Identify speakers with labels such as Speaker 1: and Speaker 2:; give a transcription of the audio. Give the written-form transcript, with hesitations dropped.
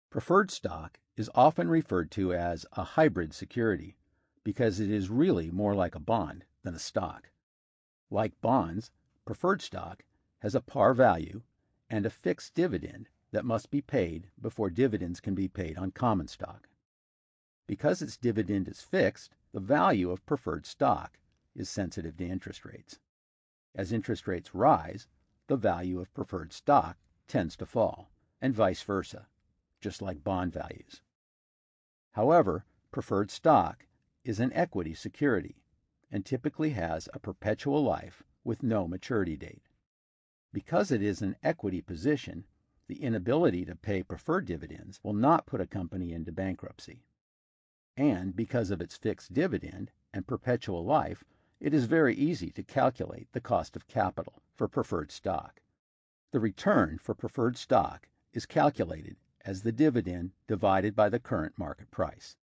Speaker 1: Preferred stock is often referred to as a hybrid security because it is really more like a bond than a stock. Like bonds, preferred stock has a par value and a fixed dividend that must be paid before dividends can be paid on common stock. Because its dividend is fixed, the value of preferred stock is sensitive to interest rates. As interest rates rise, the value of preferred stock tends to fall, and vice versa, just like bond values. However, preferred stock is an equity security and typically has a perpetual life with no maturity date. Because it is an equity position, the inability to pay preferred dividends will not put a company into bankruptcy. And because of its fixed dividend and perpetual life, it is very easy to calculate the cost of capital for preferred stock. The return for preferred stock is calculated as the dividend divided by the current market price.